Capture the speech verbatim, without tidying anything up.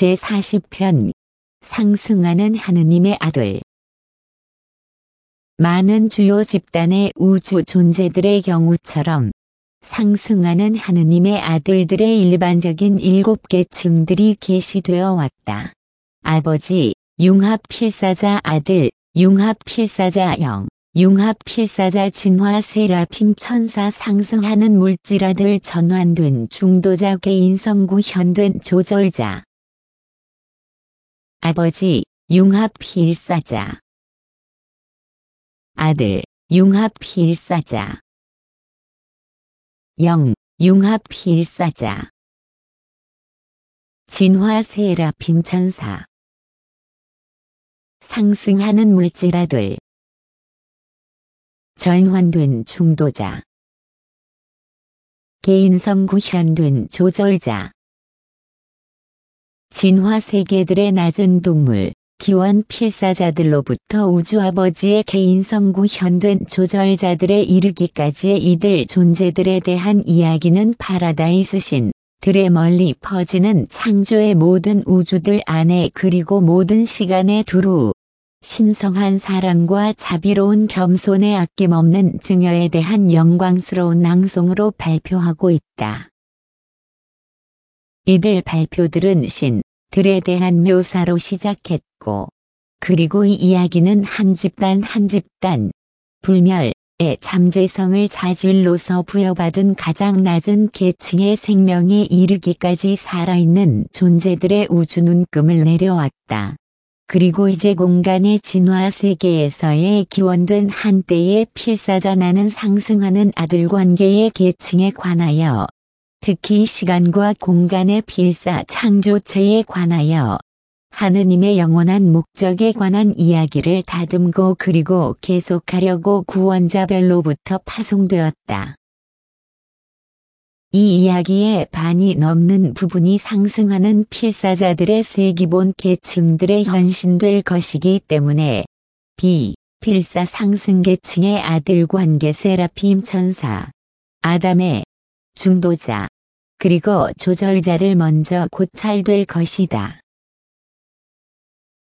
제사십 편 상승하는 하느님의 아들. 많은 주요 집단의 우주 존재들의 경우처럼 상승하는 하느님의 아들들의 일반적인 일곱 계층들이 계시되어 왔다. 아버지, 융합필사자 아들, 융합필사자 영, 융합필사자 진화 세라핌 천사 상승하는 물질아들 전환된 중도자 개인성구 현된 조절자. 아버지, 융합필사자 아들, 융합필사자 영, 융합필사자 진화 세라핌 천사 상승하는 물질아들 전환된 중도자 개인성구 현된 조절자 진화 세계들의 낮은 동물, 기원 필사자들로부터 우주아버지의 개인성구 현된 조절자들에 이르기까지의 이들 존재들에 대한 이야기는 파라다이스 신, 들의 멀리 퍼지는 창조의 모든 우주들 안에 그리고 모든 시간에 두루 신성한 사랑과 자비로운 겸손의 아낌없는 증여에 대한 영광스러운 낭송으로 발표하고 있다. 이들 발표들은 신, 들에 대한 묘사로 시작했고, 그리고 이 이야기는 한 집단 한 집단, 불멸의 잠재성을 자질로서 부여받은 가장 낮은 계층의 생명에 이르기까지 살아있는 존재들의 우주 눈금을 내려왔다. 그리고 이제 공간의 진화 세계에서의 기원된 한때의 필사자 나는 상승하는 아들 관계의 계층에 관하여, 특히 시간과 공간의 필사 창조체에 관하여 하느님의 영원한 목적에 관한 이야기를 다듬고 그리고 계속하려고 구원자별로부터 파송되었다. 이 이야기의 반이 넘는 부분이 상승하는 필사자들의 세 기본 계층들에 현신될 것이기 때문에 비, 필사 상승 계층의 아들 관계 세라핌 천사, 아담의 중도자, 그리고 조절자를 먼저 고찰될 것이다.